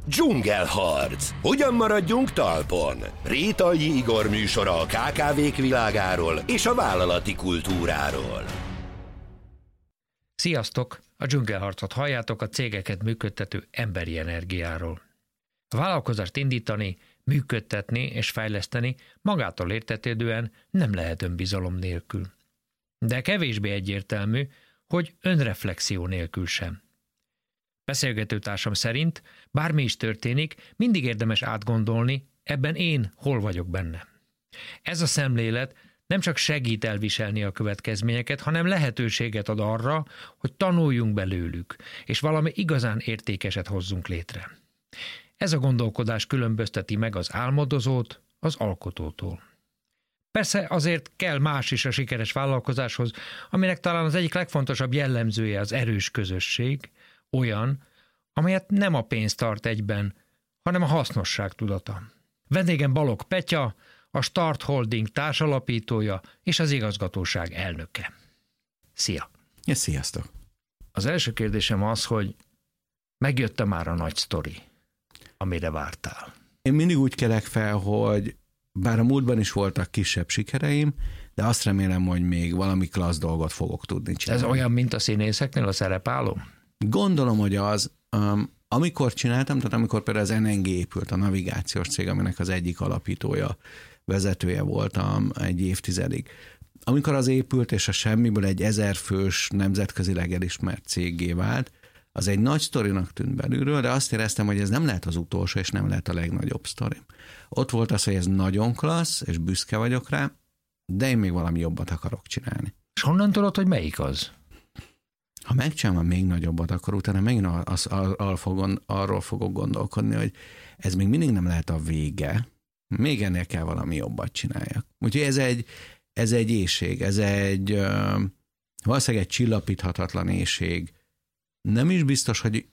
Dzsungelharc. Hogyan maradjunk talpon? Rétai Igor műsora a KKV-k világáról és a vállalati kultúráról. Sziasztok! A Dzsungelharcot halljátok, a cégeket működtető emberi energiáról. A vállalkozást indítani, működtetni és fejleszteni magától értetődően nem lehet önbizalom nélkül. De kevésbé egyértelmű, hogy önreflexió nélkül sem. Beszélgetőtársam szerint, bármi is történik, mindig érdemes átgondolni, ebben én hol vagyok benne. Ez a szemlélet nem csak segít elviselni a következményeket, hanem lehetőséget ad arra, hogy tanuljunk belőlük, és valami igazán értékeset hozzunk létre. Ez a gondolkodás különbözteti meg az álmodozót az alkotótól. Persze azért kell más is a sikeres vállalkozáshoz, aminek talán az egyik legfontosabb jellemzője az erős közösség, olyan, amelyet nem a pénz tart egyben, hanem a hasznosság tudata. Vendégem Balogh Petya, a Start Holding társalapítója és az igazgatóság elnöke. Szia! Ja, sziasztok! Az első kérdésem az, hogy megjött-e már a nagy sztori, amire vártál? Én mindig úgy kelek fel, hogy bár a múltban is voltak kisebb sikereim, de azt remélem, hogy még valami klassz dolgot fogok tudni csinálni. Ez olyan, mint a színészeknél a szerepálló? Gondolom, hogy az, amikor csináltam, tehát amikor például az NNG épült, a navigációs cég, aminek az egyik alapítója, vezetője voltam egy évtizedig. Amikor az épült, és a semmiből egy 1000 fős nemzetközileg elismert céggé vált, az egy nagy sztorinak tűnt belülről, de azt éreztem, hogy ez nem lehet az utolsó, és nem lehet a legnagyobb sztori. Ott volt az, hogy ez nagyon klassz, és büszke vagyok rá, de én még valami jobbat akarok csinálni. És honnan tudod, hogy melyik az? Ha megcsinálom még nagyobbat, akkor utána megint arról fogok gondolkodni, hogy ez még mindig nem lehet a vége, még ennél kell valami jobbat csináljak. Úgyhogy ez egy éhség, ez egy valószínűleg egy csillapíthatatlan éhség. Nem is biztos, hogy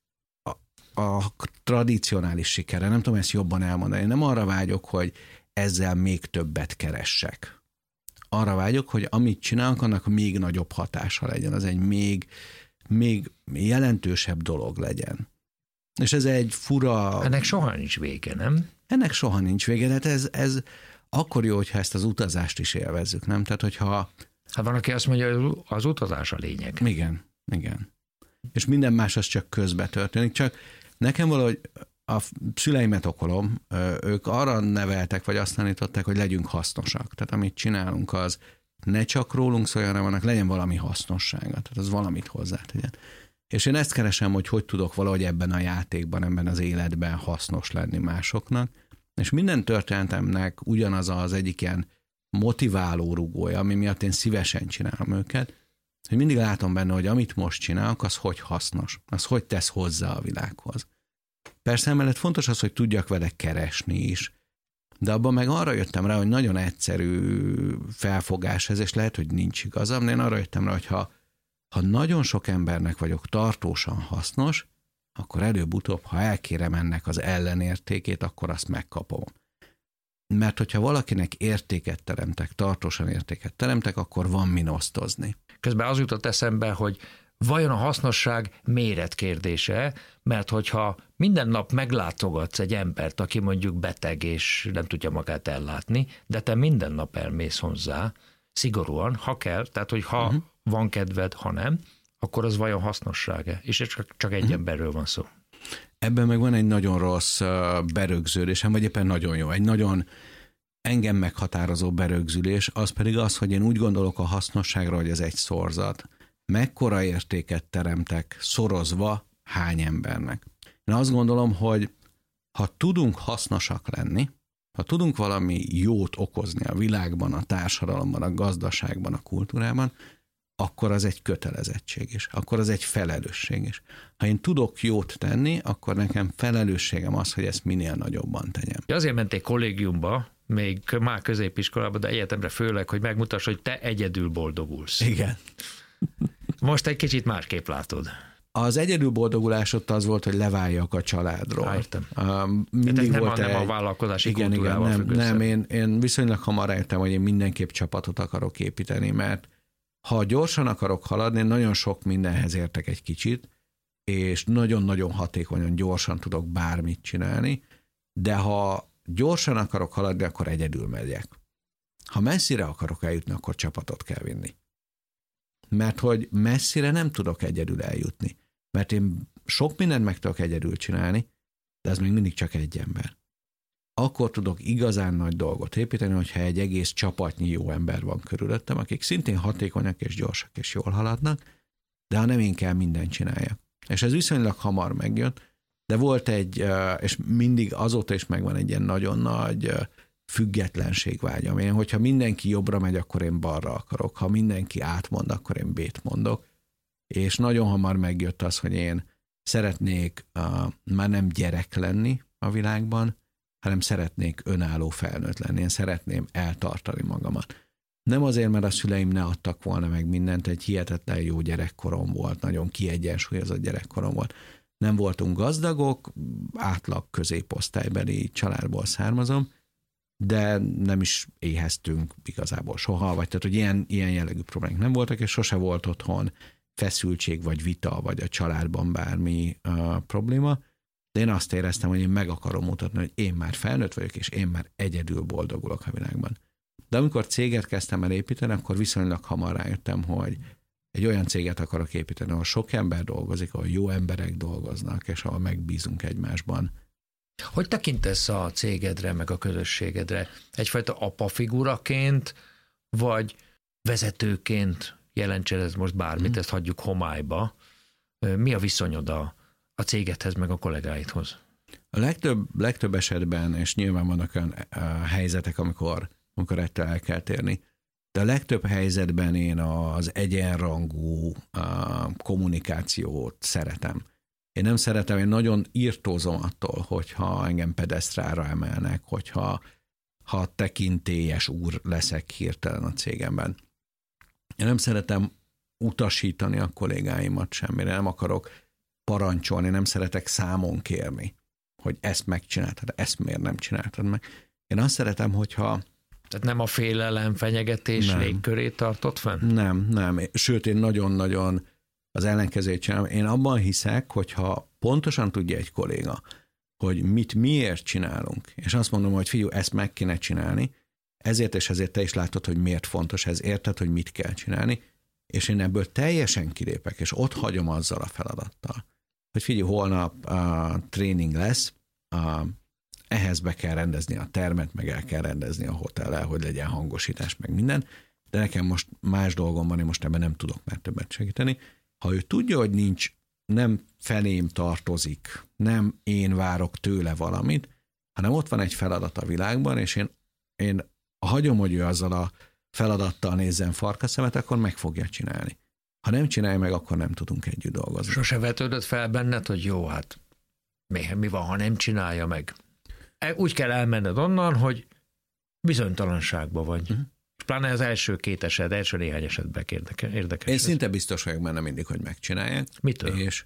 a tradicionális sikere, nem tudom ezt jobban elmondani, nem arra vágyok, hogy ezzel még többet keressek. Arra vágyok, hogy amit csinálok, annak még nagyobb hatása legyen, az egy még jelentősebb dolog legyen. És ez egy fura... Ennek soha nincs vége, nem? Ennek soha nincs vége, de ez akkor jó, hogyha ezt az utazást is élvezzük, nem? Tehát, hogyha... Hát van, aki azt mondja, hogy az utazás a lényeg. Igen. És minden más az csak közbe történik, csak nekem valahogy a szüleimet okolom, ők arra neveltek, vagy azt tanították, hogy legyünk hasznosak. Tehát amit csinálunk, az ne csak rólunk szóljon, hanem annak legyen valami hasznossága, tehát az valamit hozzátegyen. És én ezt keresem, hogy tudok valahogy ebben a játékban, ebben az életben hasznos lenni másoknak, és minden történetemnek ugyanaz az egyik ilyen motiváló rugója, ami miatt én szívesen csinálom őket, hogy mindig látom benne, hogy amit most csinálok, az hogy hasznos, az hogy tesz hozzá a világhoz. Persze emellett fontos az, hogy tudjak vele keresni is, de abban meg arra jöttem rá, hogy nagyon egyszerű felfogás ez, és lehet, hogy nincs igazam, de én arra jöttem rá, hogy ha nagyon sok embernek vagyok tartósan hasznos, akkor előbb-utóbb, ha elkérem ennek az ellenértékét, akkor azt megkapom. Mert hogyha valakinek értéket teremtek, tartósan értéket teremtek, akkor van min osztozni. Közben az jutott eszembe, hogy vajon a hasznosság méretkérdése, mert hogyha minden nap meglátogatsz egy embert, aki mondjuk beteg és nem tudja magát ellátni, de te minden nap elmész hozzá, szigorúan, ha kell, tehát hogy ha van kedved, ha nem, akkor az vajon hasznossága? És csak egy emberről van szó. Ebben meg van egy nagyon rossz berögződésem, vagy éppen nagyon jó, egy nagyon engem meghatározó berögzülés, az pedig az, hogy én úgy gondolok a hasznosságra, hogy ez egy szorzat. Mekkora értéket teremtek szorozva hány embernek. Én azt gondolom, hogy ha tudunk hasznosak lenni, ha tudunk valami jót okozni a világban, a társadalomban, a gazdaságban, a kultúrában, akkor az egy kötelezettség is, akkor az egy felelősség is. Ha én tudok jót tenni, akkor nekem felelősségem az, hogy ezt minél nagyobban tegyem. Azért mentél kollégiumba, még már középiskolában, de egyetemre főleg, hogy megmutass, hogy te egyedül boldogulsz. Igen. Most egy kicsit másképp látod. Az egyedül boldogulás ott az volt, hogy leváljak a családról. Értem. Mindig nem volt a vállalkozási kultúrával függ össze. Nem, én viszonylag hamar rájöttem, hogy én mindenképp csapatot akarok építeni, mert ha gyorsan akarok haladni, nagyon sok mindenhez értek egy kicsit, és nagyon-nagyon hatékonyan, gyorsan tudok bármit csinálni, de ha gyorsan akarok haladni, akkor egyedül megyek. Ha messzire akarok eljutni, akkor csapatot kell vinni. Mert hogy messzire nem tudok egyedül eljutni. Mert én sok mindent meg tudok egyedül csinálni, de ez még mindig csak egy ember. Akkor tudok igazán nagy dolgot építeni, hogyha egy egész csapatnyi jó ember van körülöttem, akik szintén hatékonyak és gyorsak és jól haladnak, de ha nem én kell mindent csinálja. És ez viszonylag hamar megjött, de volt egy, és mindig azóta is megvan egy ilyen nagyon nagy függetlenségvágyam. Én, hogyha mindenki jobbra megy, akkor én balra akarok. Ha mindenki átmond, akkor én B-t mondok. És nagyon hamar megjött az, hogy én szeretnék már nem gyerek lenni a világban, hanem szeretnék önálló felnőtt lenni. Én szeretném eltartani magamat. Nem azért, mert a szüleim ne adtak volna meg mindent, egy hihetetlen jó gyerekkorom volt, nagyon kiegyensúlyozott gyerekkorom volt. Nem voltunk gazdagok, átlag középosztálybeli családból származom, de nem is éheztünk igazából soha, vagy tehát, hogy ilyen jellegű problémák nem voltak, és sose volt otthon feszültség, vagy vita, vagy a családban bármi probléma, de én azt éreztem, hogy én meg akarom mutatni, hogy én már felnőtt vagyok, és én már egyedül boldogulok a világban. De amikor céget kezdtem el építeni, akkor viszonylag hamar rájöttem, hogy egy olyan céget akarok építeni, ahol sok ember dolgozik, ahol jó emberek dolgoznak, és ahol megbízunk egymásban. Hogy tekintesz a cégedre, meg a közösségedre? Egyfajta apafiguraként, vagy vezetőként jelentsed ez most bármit, ezt hagyjuk homályba. Mi a viszonyod a cégedhez, meg a kollégáidhoz? A legtöbb esetben, és nyilván vannak olyan helyzetek, amikor ettől el kell térni, de a legtöbb helyzetben én az egyenrangú kommunikációt szeretem. Én nem szeretem, én nagyon irtózom attól, hogyha engem pedesztrára emelnek, hogyha tekintélyes úr leszek hirtelen a cégemben. Én nem szeretem utasítani a kollégáimat semmire, nem akarok parancsolni, nem szeretek számon kérni, hogy ezt megcsináltad, ezt miért nem csináltad meg. Én azt szeretem, hogyha... Tehát nem a félelem, fenyegetés légkörét tartott fenn? Nem. Sőt, én nagyon-nagyon az ellenkezőjét csinálom. Én abban hiszek, hogyha pontosan tudja egy kolléga, hogy miért csinálunk, és azt mondom, hogy figyelj, ezt meg kéne csinálni, ezért és ezért te is látod, hogy miért fontos ez, érted, hogy mit kell csinálni, és én ebből teljesen kilépek, és ott hagyom azzal a feladattal, hogy figyelj, holnap tréning lesz, ehhez be kell rendezni a termet, meg el kell rendezni a hotellel, hogy legyen hangosítás, meg minden, de nekem most más dolgom van, én most ebben nem tudok már többet segíteni. Ha ő tudja, hogy nem felém tartozik, nem én várok tőle valamit, hanem ott van egy feladat a világban, és én hagyom, hogy ő azzal a feladattal nézzen farkaszemet, akkor meg fogja csinálni. Ha nem csinálja meg, akkor nem tudunk együtt dolgozni. Sose vetődött fel benned, hogy jó, hát mi van, ha nem csinálja meg? Úgy kell elmenned onnan, hogy bizonytalanságban vagy. Pláne az első néhány esetben érdekes. Én szinte biztos vagyok benne mindig, hogy megcsinálják. Mitől? És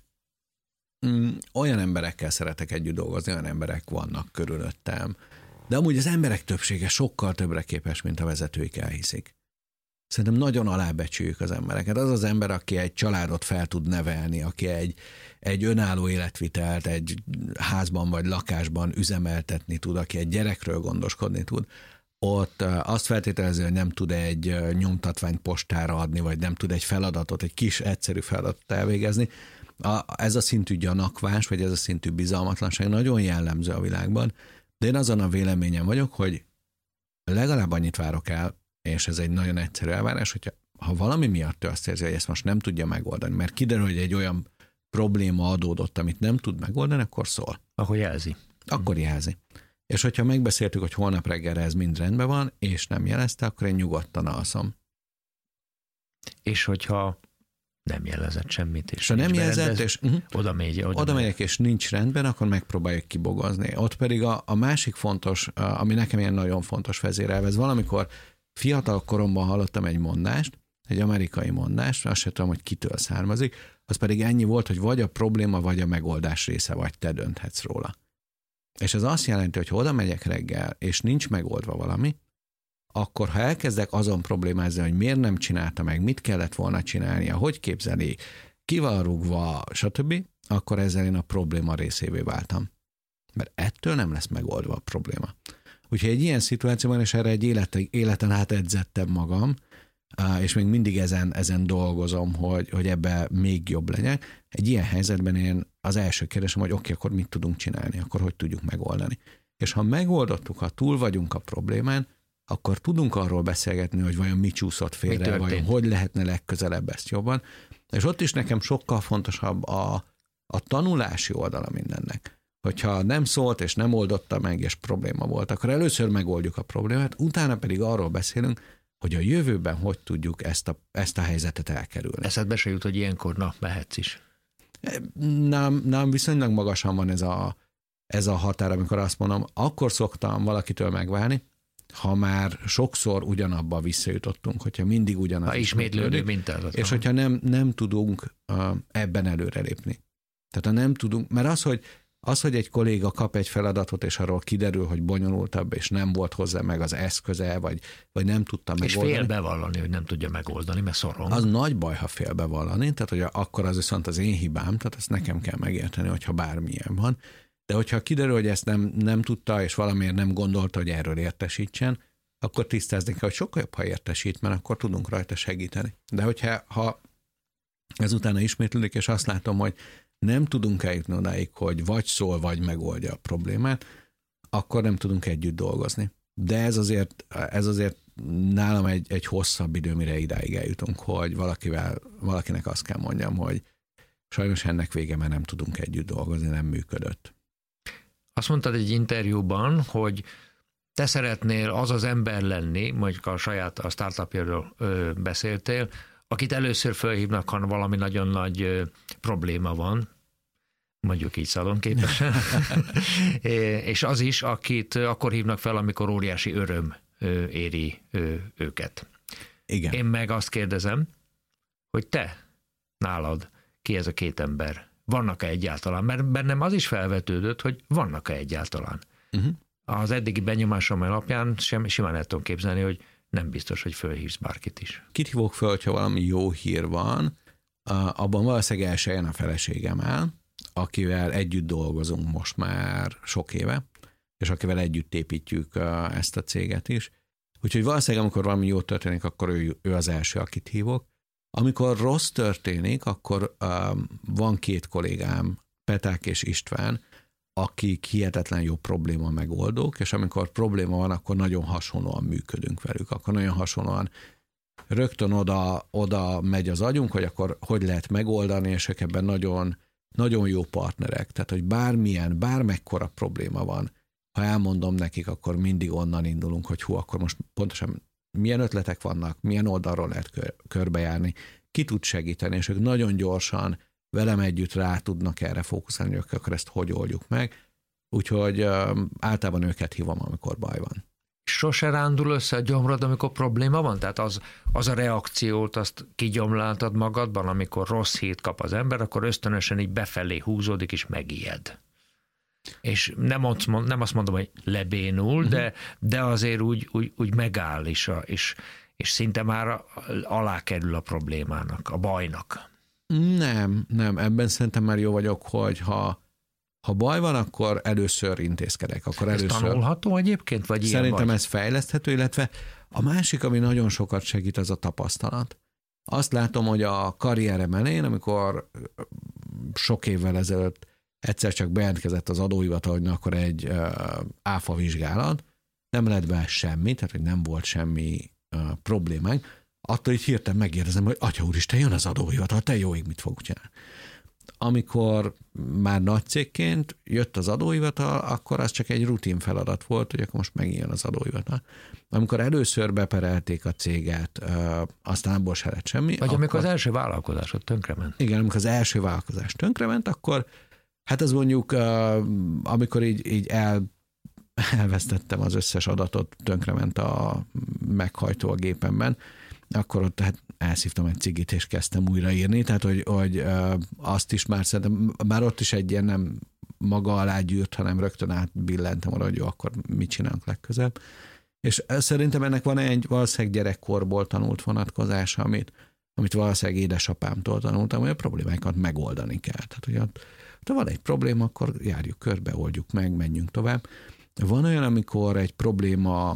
olyan emberekkel szeretek együtt dolgozni, olyan emberek vannak körülöttem. De amúgy az emberek többsége sokkal többre képes, mint a vezetőik elhiszik. Szerintem nagyon alábecsüljük az embereket. Az az ember, aki egy családot fel tud nevelni, aki egy önálló életvitelt egy házban vagy lakásban üzemeltetni tud, aki egy gyerekről gondoskodni tud, ott azt feltételező, hogy nem tud egy nyomtatványt postára adni, vagy nem tud egy feladatot, egy kis egyszerű feladatot elvégezni. Ez a szintű gyanakvás, vagy ez a szintű bizalmatlanság nagyon jellemző a világban, de én azon a véleményem vagyok, hogy legalább annyit várok el, és ez egy nagyon egyszerű elvárás, hogyha valami miatt ő azt érzi, hogy ezt most nem tudja megoldani, mert kiderül, hogy egy olyan probléma adódott, amit nem tud megoldani, akkor szól. Akkor jelzi. Akkor jelzi. És hogyha megbeszéltük, hogy holnap reggelre ez mind rendben van, és nem jelezte, akkor én nyugodtan alszom. És hogyha nem jelezett semmit, és nem jelezett, és oda megyek, és nincs rendben, akkor megpróbáljuk kibogozni. Ott pedig a másik fontos, ami nekem ilyen nagyon fontos vezérelv, ez valamikor fiatal koromban hallottam egy mondást, egy amerikai mondást, azt sem tudom, hogy kitől származik, az pedig ennyi volt, hogy vagy a probléma, vagy a megoldás része, vagy te dönthetsz róla. És ez azt jelenti, hogy ha oda megyek reggel, és nincs megoldva valami, akkor ha elkezdek azon problémázni, hogy miért nem csinálta meg, mit kellett volna csinálnia, hogy képzeli, ki van rúgva, stb., akkor ezzel én a probléma részévé váltam. Mert ettől nem lesz megoldva a probléma. Úgyhogy egy ilyen szituációban, és erre egy életen át edzettem magam, és még mindig ezen dolgozom, hogy ebbe még jobb legyek. Egy ilyen helyzetben én az első kérdésem, hogy oké, akkor mit tudunk csinálni, akkor hogy tudjuk megoldani. És ha megoldottuk, ha túl vagyunk a problémán, akkor tudunk arról beszélgetni, hogy vajon mi csúszott félre, vajon hogy lehetne legközelebb ezt jobban. És ott is nekem sokkal fontosabb a tanulási oldala mindennek. Hogyha nem szólt és nem oldotta meg, és probléma volt, akkor először megoldjuk a problémát, utána pedig arról beszélünk, hogy a jövőben hogy tudjuk ezt a helyzetet elkerülni. Eszedbe se jut, hogy ilyenkor mehetsz is. Nem viszonylag magasan van ez a határ, amikor azt mondom, akkor szoktam valakitől megválni, ha már sokszor ugyanabba visszajutottunk, hogyha mindig ugyanaz. Ha ismétlődő mintázat. És hogyha nem tudunk ebben előrelépni. Tehát ha nem tudunk, mert az, hogy egy kolléga kap egy feladatot, és arról kiderül, hogy bonyolultabb, és nem volt hozzá meg az eszköze, vagy nem tudta megoldani. És fél bevallani, hogy nem tudja megoldani, mert szorong. Az nagy baj, ha fél bevallani, tehát hogy akkor az viszont az én hibám, tehát ezt nekem kell megérteni, hogyha bármilyen van. De hogyha kiderül, hogy ezt nem tudta, és valamiért nem gondolta, hogy erről értesítsen, akkor tisztázni kell, hogy sokkal jobb, ha értesít, mert akkor tudunk rajta segíteni. De hogyha ez utána ismétlődik, és azt látom, hogy nem tudunk eljutni odáig, hogy vagy szól, vagy megoldja a problémát, akkor nem tudunk együtt dolgozni. De ez azért nálam egy hosszabb idő, mire idáig eljutunk, hogy valakinek azt kell mondjam, hogy sajnos ennek vége, mert nem tudunk együtt dolgozni, nem működött. Azt mondtad egy interjúban, hogy te szeretnél az ember lenni, mondjuk a saját a startupjáról beszéltél, akit először felhívnak, ha valami nagyon nagy probléma van, mondjuk így szalonképesen, és az is, akit akkor hívnak fel, amikor óriási öröm éri őket. Igen. Én meg azt kérdezem, hogy te, nálad, ki ez a két ember? Vannak-e egyáltalán? Mert bennem az is felvetődött, hogy vannak-e egyáltalán. Uh-huh. Az eddigi benyomásom alapján simán el tudom képzelni, hogy nem biztos, hogy fölhívsz bárkit is. Kit hívok föl, hogyha valami jó hír van, abban valószínűleg első helyen a feleségem áll, akivel együtt dolgozunk most már sok éve, és akivel együtt építjük ezt a céget is. Úgyhogy valószínűleg, amikor valami jó történik, akkor ő az első, akit hívok. Amikor rossz történik, akkor van két kollégám, Peták és István, akik hihetetlen jó probléma megoldók, és amikor probléma van, akkor nagyon hasonlóan működünk velük, akkor nagyon hasonlóan rögtön oda megy az agyunk, hogy akkor hogy lehet megoldani, és ők ebben nagyon, nagyon jó partnerek. Tehát, hogy bármekkora probléma van, ha elmondom nekik, akkor mindig onnan indulunk, hogy akkor most pontosan milyen ötletek vannak, milyen oldalról lehet körbejárni, ki tud segíteni, és ők nagyon gyorsan velem együtt rá tudnak erre fókuszálni, hogy akkor ezt hogy oldjuk meg. Úgyhogy általában őket hívom, amikor baj van. Sose rándul össze a gyomrod, amikor probléma van? Tehát az a reakciót, azt kigyomláltad magadban, amikor rossz hírt kap az ember, akkor ösztönösen így befelé húzódik, és megijed. És nem azt mondom, hogy lebénul, de azért úgy megáll is, és szinte már alá kerül a problémának, a bajnak. Nem, ebben szerintem már jó vagyok, hogy ha baj van, akkor először intézkedek. Ez tanulható egyébként? Vagy szerintem ez fejleszthető, illetve a másik, ami nagyon sokat segít, az a tapasztalat. Azt látom, hogy a karrierem elején, amikor sok évvel ezelőtt egyszer csak bejelentkezett az adóhivatal, hogy akkor egy áfa vizsgálat, nem lett be semmi, tehát hogy nem volt semmi problémánk, attól így hirtelen megérzem, hogy atya úristen, jön az adóhivatal, te jó ég, mit fogok csinálni. Amikor már nagy cégként jött az adóhivatal, akkor az csak egy rutin feladat volt, hogy akkor most megjön az adóhivatal. Amikor először beperelték a céget, aztán abból se lett semmi. Vagy amikor az első vállalkozásod tönkrement. Igen, amikor az első vállalkozás tönkrement, akkor hát az mondjuk, amikor így elvesztettem az összes adatot, tönkrement a meghajtó a gépemben, akkor ott hát elszívtam egy cigit, és kezdtem újraírni, tehát hogy azt is már szerintem, már ott is egy ilyen nem maga alá gyűrt, hanem rögtön átbillentem arra, hogy jó, akkor mit csinálunk legközelebb. És szerintem ennek van egy valószínűleg gyerekkorból tanult vonatkozása, amit amit valószínűleg édesapámtól tanultam, hogy a problémákat megoldani kell. Tehát, hogy ha van egy probléma, akkor járjuk körbe, oldjuk meg, menjünk tovább. Van olyan, amikor egy probléma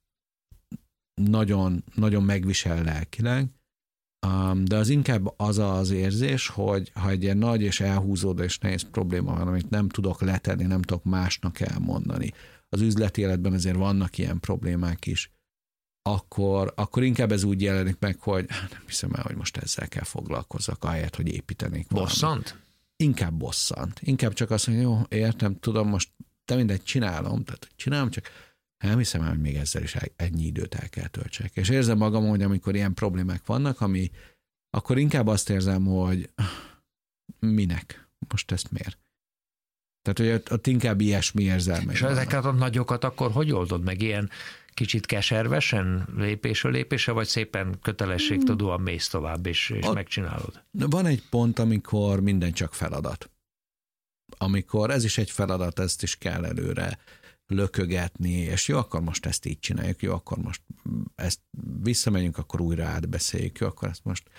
nagyon, nagyon megvisel lelkileg, de az inkább az érzés, hogy ha egy ilyen nagy és elhúzódó és nehéz probléma van, amit nem tudok letenni, nem tudok másnak elmondani. Az üzleti életben azért vannak ilyen problémák is. Akkor inkább ez úgy jelenik meg, hogy nem hiszem el, hogy most ezzel kell foglalkozzak, ahelyett, hogy építenék valamit. Bosszant? Inkább bosszant. Inkább csak azt mondja, jó, értem, tudom, most te mindegy csinálom, csak nem hiszem el, hogy még ezzel is ennyi időt el kell töltsek. És érzem magam, hogy amikor ilyen problémák vannak, akkor inkább azt érzem, hogy minek? Most ezt miért? Tehát, hogy ott inkább ilyesmi érzelmek. És ezeket a nagyokat akkor hogy oldod meg? Ilyen kicsit keservesen, lépésről lépésre, vagy szépen kötelességtudóan mész tovább, és megcsinálod? Van egy pont, amikor minden csak feladat. Amikor ez is egy feladat, ezt is kell előre lökögetni, és jó, akkor most ezt így csináljuk, jó, akkor most ezt visszamegyünk, akkor újra átbeszéljük, jó, akkor ezt most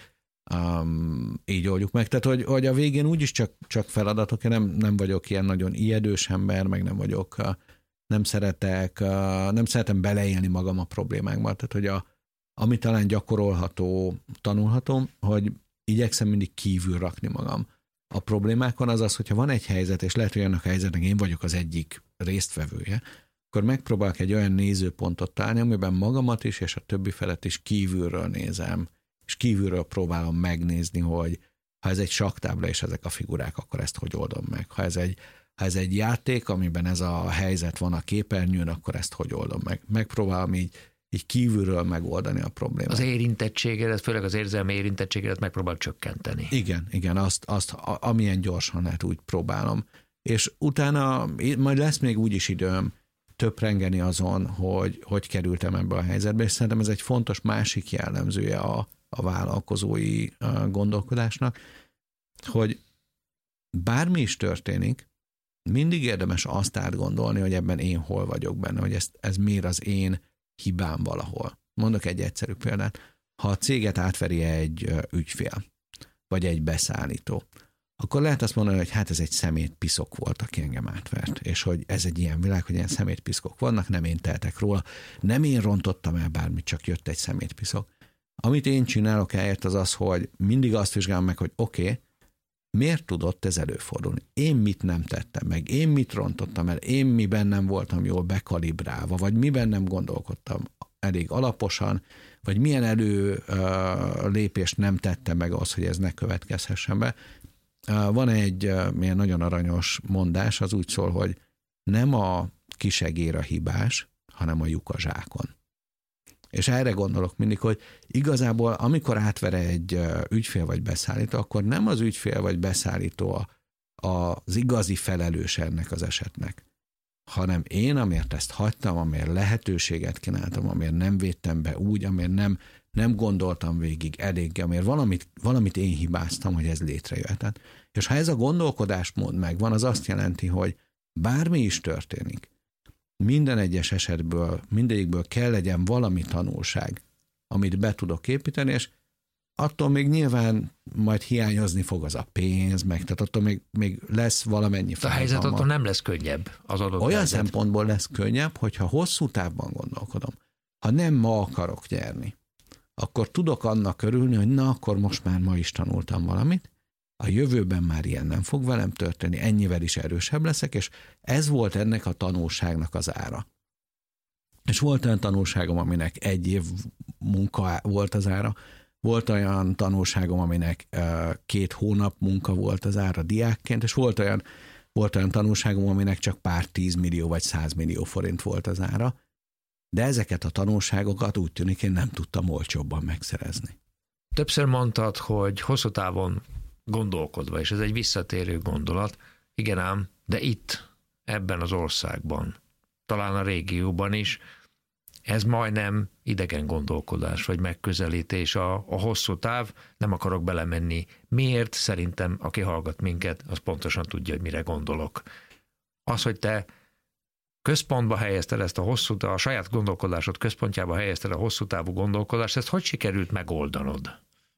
így oldjuk meg. Tehát, hogy a végén úgyis csak feladatok, én nem vagyok ilyen nagyon ijedős ember, meg nem vagyok, nem szeretem beleélni magam a problémákba. Tehát, hogy ami talán gyakorolható, tanulható, hogy igyekszem mindig kívül rakni magam a problémákon, az, hogyha van egy helyzet, és lehet, hogy annak a helyzetnek én vagyok az egyik résztvevője, akkor megpróbálok egy olyan nézőpontot találni, amiben magamat is, és a többi felet is kívülről nézem, és kívülről próbálom megnézni, hogy ha ez egy sakktábla, és ezek a figurák, akkor ezt hogy oldom meg. Ha ez egy játék, amiben ez a helyzet van a képernyőn, akkor ezt hogy oldom meg. Megpróbálom így kívülről megoldani a problémát. Az érintettségedet, főleg az érzelmi érintettségedet megpróbál csökkenteni. Igen, azt amilyen gyorsan lehet, úgy próbálom. És utána majd lesz még úgyis időm töprengeni azon, hogy kerültem ebbe a helyzetbe, és szerintem ez egy fontos másik jellemzője a vállalkozói gondolkodásnak, hogy bármi is történik, mindig érdemes azt átgondolni, hogy ebben én hol vagyok benne, hogy ez miért az én hibám valahol. Mondok egy egyszerű példát. Ha a céget átveri egy ügyfél, vagy egy beszállító, akkor lehet azt mondani, hogy hát ez egy szemétpiszok volt, aki engem átvert, és hogy ez egy ilyen világ, hogy ilyen szemétpiszkok vannak, nem én tehetek róla, nem én rontottam el bármit, csak jött egy szemétpiszok. Amit én csinálok helyett az, hogy mindig azt vizsgálom meg, hogy oké, miért tudott ez előfordulni? Én mit nem tettem meg? Én mit rontottam el? Én miben nem voltam jól bekalibrálva? Vagy miben nem gondolkodtam elég alaposan? Vagy milyen lépést nem tettem meg az, hogy ez ne következhessen be? Van egy ilyen nagyon aranyos mondás, az úgy szól, hogy nem a kisegér a hibás, hanem a lyuk a zsákon. És erre gondolok mindig, hogy igazából amikor átver egy ügyfél vagy beszállító, akkor nem az ügyfél vagy beszállító az igazi felelős ennek az esetnek, hanem én, amiért ezt hagytam, amiért lehetőséget kínáltam, amiért nem védtem be úgy, amiért nem gondoltam végig eléggé, amiért valamit én hibáztam, hogy ez létrejöhet. És ha ez a gondolkodásmód megvan, az azt jelenti, hogy bármi is történik, minden egyes esetből, mindegyikből kell legyen valami tanulság, amit be tudok építeni, és attól még nyilván majd hiányozni fog az a pénz, tehát attól még lesz valamennyi fájdalma. A helyzet attól nem lesz könnyebb az adott olyan helyzet. Szempontból lesz könnyebb, hogyha hosszú távban gondolkodom. Ha nem ma akarok nyerni, akkor tudok annak örülni, hogy na, akkor most már ma is tanultam valamit, a jövőben már ilyen nem fog velem történni, ennyivel is erősebb leszek, és ez volt ennek a tanulságnak az ára. És volt olyan tanulságom, aminek 1 év munka volt az ára, volt olyan tanulságom, aminek 2 hónap munka volt az ára diákként, és volt olyan tanulságom, aminek csak pár 10 millió vagy 100 millió forint volt az ára, de ezeket a tanulságokat úgy tűnik, én nem tudtam olcsóbban megszerezni. Többször mondtad, hogy hosszú távon gondolkodva, és ez egy visszatérő gondolat, igen ám, de itt, ebben az országban, talán a régióban is, ez majdnem idegen gondolkodás, vagy megközelítés a hosszú táv, nem akarok belemenni. Miért? Szerintem, aki hallgat minket, az pontosan tudja, hogy mire gondolok. Az, hogy te központba helyezted ezt a saját gondolkodásod központjába helyezted a hosszú távú gondolkodást, ezt hogy sikerült megoldanod?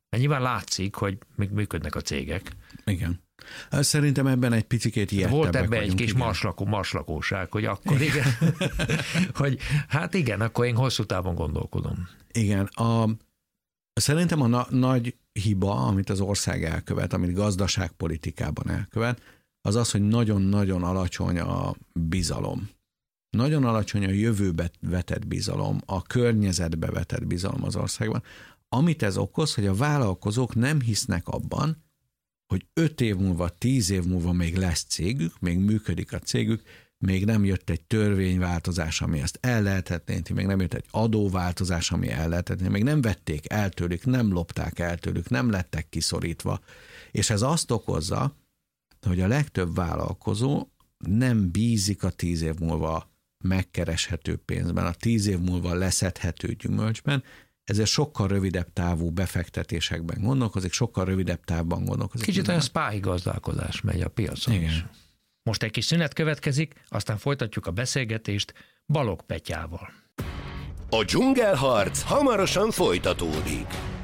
Nyilván látszik, hogy még működnek a cégek. Igen. Szerintem ebben egy picikét ijedtebbek volt ebben vagyunk, egy kis igen. marslakóság, hogy akkor igen, hogy hát igen, akkor én hosszú távon gondolkodom. Igen. Szerintem a nagy hiba, amit az ország elkövet, amit gazdaságpolitikában elkövet, az az, hogy nagyon-nagyon alacsony a bizalom. Nagyon alacsony a jövőbe vetett bizalom, a környezetbe vetett bizalom az országban, amit ez okoz, hogy a vállalkozók nem hisznek abban, hogy 5 év múlva, 10 év múlva még lesz cégük, még működik a cégük, még nem jött egy törvényváltozás, ami ezt ellehetetleníti, még nem jött egy adóváltozás, ami ellehetetleníti, még nem vették el tőlük, nem lopták el tőlük, nem lettek kiszorítva. És ez azt okozza, hogy a legtöbb vállalkozó nem bízik a 10 év múlva megkereshető pénzben, a 10 év múlva leszedhető gyümölcsben, ezért sokkal rövidebb távú befektetésekben gondolkozik, sokkal rövidebb távban gondolkozik. Kicsit olyan spáhi gazdálkodás megy a piacon is. Most egy kis szünet következik, aztán folytatjuk a beszélgetést Balogh Petyával. A dzsungelharc hamarosan folytatódik.